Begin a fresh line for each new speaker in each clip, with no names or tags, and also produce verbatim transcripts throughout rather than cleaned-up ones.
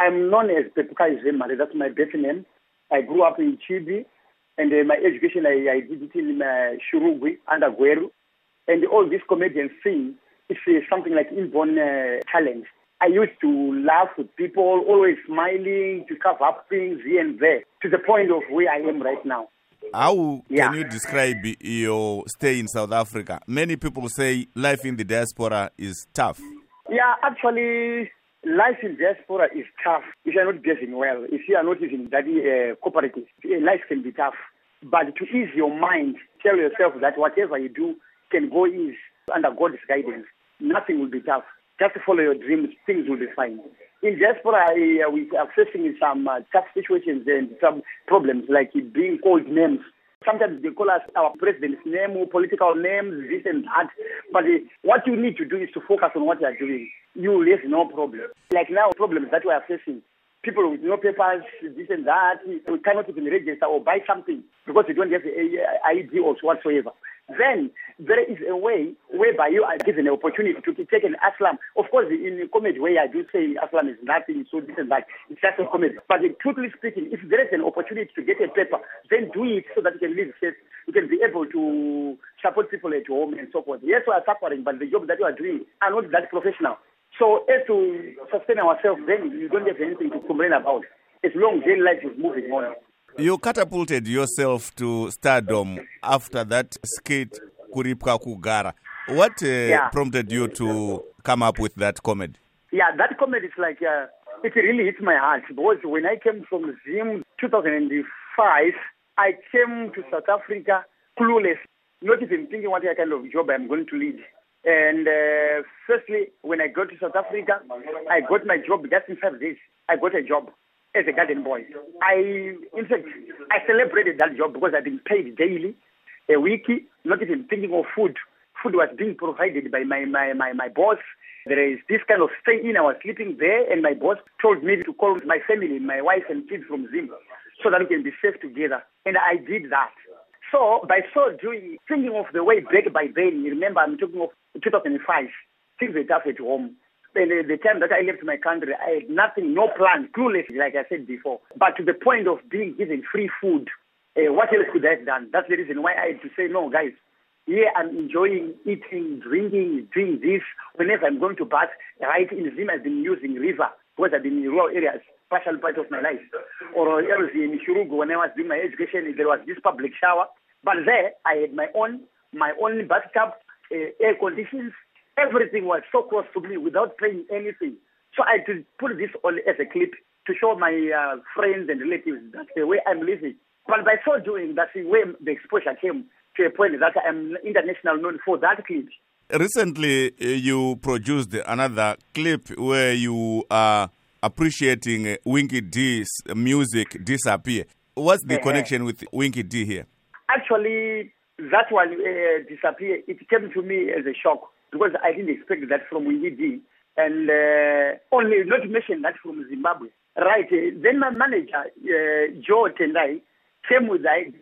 I'm known as Pepuka Zemare. That's my birth name. I grew up in Chibi, and uh, my education, I, I did it in uh, Shurugwi, under Gweru. And all this comedian thing is uh, something like inborn uh, talent. I used to laugh with people, always smiling, to cover up things here and there, to the point of where I am right now.
How
Yeah.
can you describe your stay in South Africa? Many people say life in the diaspora is tough.
Yeah, actually, life in diaspora is tough if you're not behaving well. If you are not using that uh, cooperative, uh, life can be tough. But to ease your mind, tell yourself that whatever you do can go easy under God's guidance. Nothing will be tough. Just follow your dreams, things will be fine. In diaspora, uh, we are facing some uh, tough situations and some problems, like being called names. Sometimes they call us our president's name or political names, this and that. But uh, what you need to do is to focus on what you are doing. You will have no problem. Like now, problems that we are facing. People with no papers, this and that, we cannot even register or buy something because you don't have the I D or whatsoever. Then there is a way whereby you are given an opportunity to take an asylum. Of course, in a comedy way, I do say asylum is nothing, so this and that. It's just a comedy. But truthfully speaking, if there is an opportunity to get a paper, then do it so that you can live safe. You can be able to support people at home and so forth. Yes, we are suffering, but the job that you are doing are not that professional. So as to sustain ourselves, then you don't have anything to complain about. As long as daily life is moving on.
You catapulted yourself to stardom after that skit Kuripka Kugara. What uh,
Yeah.
prompted you to come up with that comedy?
Yeah, that comedy is like, uh, it really hits my heart. Because when I came from Zim two thousand five, I came to South Africa clueless, not even thinking what kind of job I'm going to lead. And uh, firstly, when I got to South Africa, I got my job just in five days. I got a job as a garden boy. I, in fact, I celebrated that job because I've been paid daily, a week, not even thinking of food. Food was being provided by my, my, my, my boss. There is this kind of stay in. I was sleeping there, and my boss told me to call my family, my wife and kids from Zim, so that we can be safe together. And I did that. So, by so doing, thinking of the way back by then, you remember I'm talking of two thousand five, things were tough at home. And uh, the time that I left my country, I had nothing, no plan, clueless, like I said before. But to the point of being given free food, uh, what else could I have done? That's the reason why I had to say, no, guys, yeah, I'm enjoying eating, drinking, doing this. Whenever I'm going to bath, right in Zim, I've been using river, because I've been in rural areas, partial part of my life. Or else in Shurugu, when I was doing my education, there was this public shower. But there, I had my own, my own bathtub, uh, air conditions. Everything was so close to me without paying anything. So I had to put this on as a clip to show my uh, friends and relatives that's the way I'm living. But by so doing, that's the way the exposure came to a point that I'm international known for that clip.
Recently, uh, you produced another clip where you are appreciating uh, Winky D's music, Disappear. What's the
Uh-huh.
connection with Winky D here?
Actually, that one, uh, Disappear, it came to me as a shock because I didn't expect that from Winky D. And uh, only not to mention that from Zimbabwe. Right. Uh, then my manager, uh, Joe Tendai, came with the idea.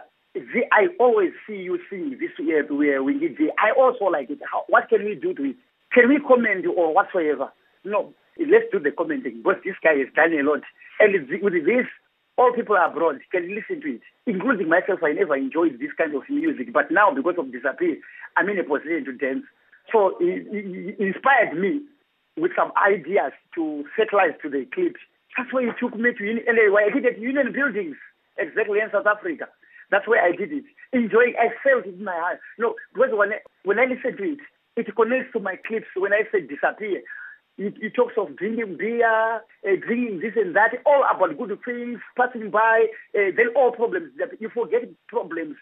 I always see you sing this way where we need the. I also like it. How, what can we do to it? Can we comment or whatsoever? No, let's do the commenting. But this guy has done a lot. And with this, all people abroad can listen to it, including myself. I never enjoyed this kind of music. But now, because of Disappear, I'm in a position to dance. So it, it inspired me with some ideas to satellite to the clip. That's why he took me to L A, where I did it at Union Buildings, exactly in South Africa. That's where I did it. Enjoying, I felt it in my heart. No, because when I, when I listen to it, it connects to my clips. When I say Disappear, it, it talks of drinking beer, uh, drinking this and that, all about good things, passing by, uh, then all problems. That you forget problems